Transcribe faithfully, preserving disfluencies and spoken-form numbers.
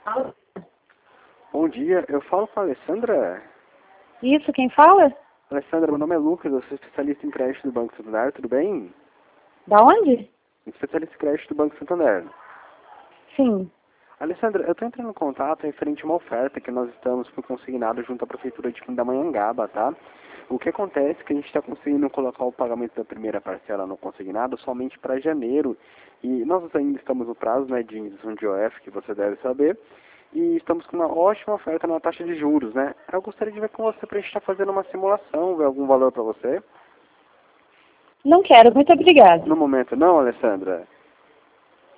Alô? Bom dia, eu falo com a Alessandra. Isso, quem fala? Alessandra, meu nome é Lucas, eu sou especialista em crédito do Banco Santander, tudo bem? Da onde? Especialista em crédito do Banco Santander. Sim. Alessandra, eu estou entrando em contato referente a uma oferta que nós estamos por consignado junto à Prefeitura de Pindamonhangaba, tá? O que acontece é que a gente está conseguindo colocar o pagamento da primeira parcela no consignado somente para janeiro. E nós ainda estamos no prazo, né, de emissão de O F, que você deve saber. E estamos com uma ótima oferta na taxa de juros, né? Eu gostaria de ver com você para a gente estar fazendo uma simulação, ver algum valor para você. Não quero, muito obrigada. No momento não, Alessandra?